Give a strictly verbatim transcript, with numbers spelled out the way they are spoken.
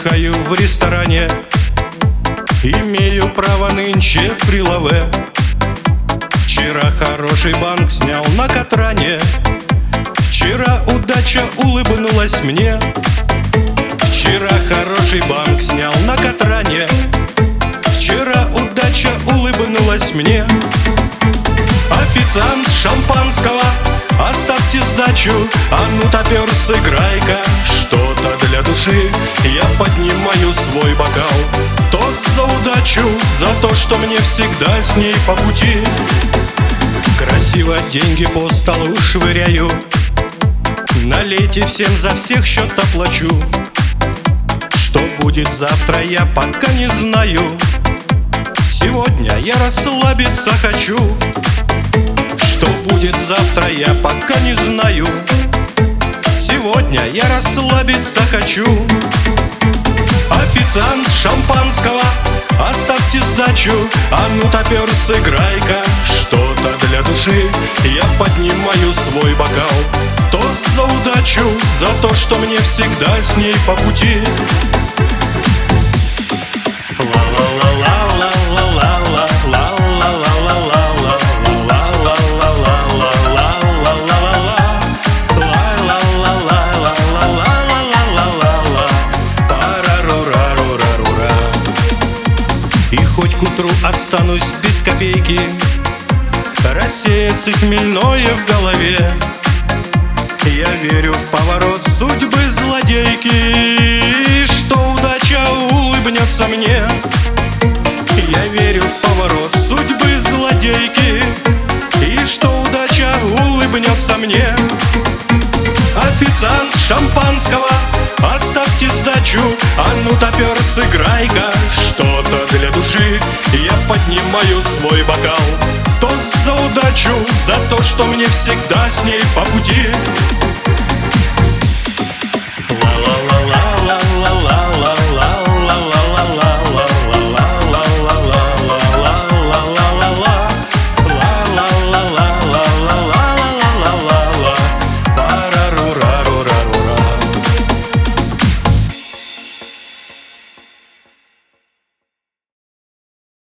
отдыхаю в ресторане, имею право нынче при лаве. Вчера хороший банк снял на Катране, вчера удача улыбнулась мне. Вчера хороший банк снял на Катране, вчера удача улыбнулась мне. Официант шампанского, оставьте сдачу, а ну топер, сыграй-ка что-то для души. Я поднимаю свой бокал, тост за удачу, за то, что мне всегда с ней по пути. Красиво деньги по столу швыряю, налейте всем, за всех счет оплачу. Что будет завтра, я пока не знаю, сегодня я расслабиться хочу. Что будет завтра, я пока не знаю, сегодня я расслабиться хочу. Официант шампанского, оставьте сдачу, а ну топер, сыграй-ка что-то для души. Я поднимаю свой бокал, тост за удачу, за то, что мне всегда с ней по пути. И хоть к утру останусь без копейки, рассеется хмельное в голове, я верю в поворот судьбы злодейки, что удача улыбнется мне. Я верю в поворот судьбы злодейки, и что удача улыбнется мне. Официант шампанского, оставьте сдачу, а ну топер, сыграй-ка что-то для души. Я поднимаю свой бокал, тост за удачу, за то, что мне всегда с ней по пути. Ла-ла-ла.